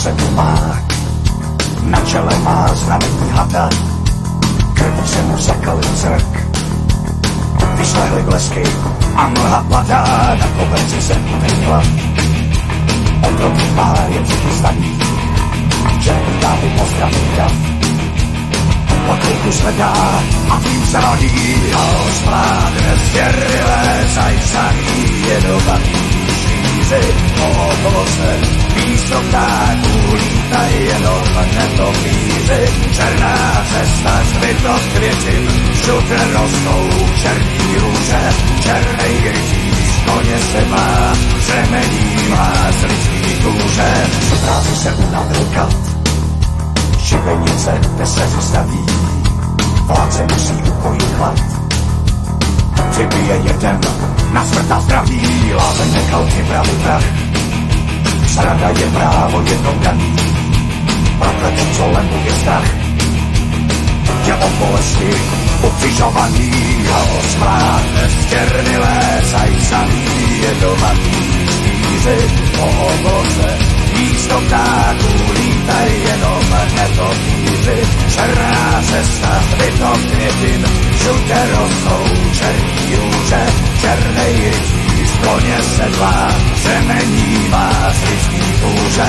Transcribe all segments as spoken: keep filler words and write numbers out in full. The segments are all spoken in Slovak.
sedm má, na čele má znamení hada, krví se mu zakalil zrak. Vyšlehly blesky a mlha padá, na koberci se umenila. Otroký pár je cíky zdaní, černý dávy pozdravný dav. Pokrýku sledá a tím se rodí, ho zvládne zděrilé, zajsaný jedovatý šíři. Okolo se místo ptáků lítají jenom netopíři. Černá cesta zbytok květin, všude rostou černý růže. Černej rytíř koně se má, řemení má z lidský kůže. Právě se unavil kat, šibenice peseři staví, vládce musí upojit hlad. Přibije jeden na smrt a zdraví, lázeň nechal připravit prach. Srada je právo jednou daný, prokletí, co len bude strach. Je o bolesti ukřižovaný, a o smrádne ztěrnilé, zajsaný jedovatý štíři. Po obloze místo ptáků lítaj jenom netopíři. Černá cesta zbytok květin, všude rostou černý růže. Černej rytíř koně sedlá, řemení má z lidský kůže.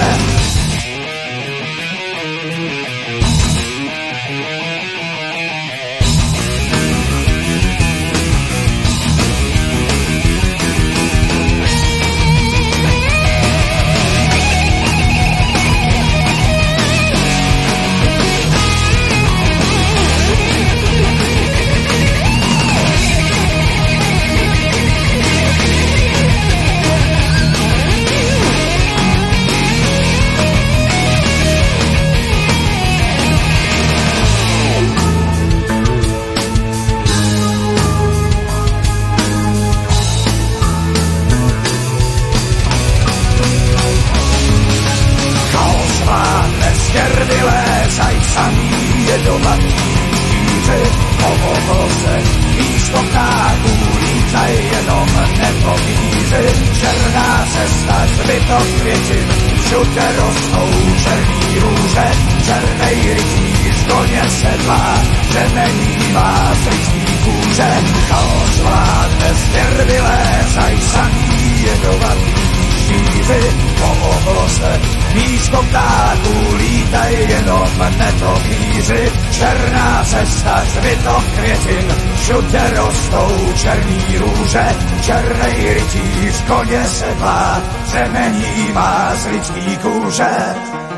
Všude rostou černý růže, černej rytíř koně sedlá, řemení má z lidský kůže.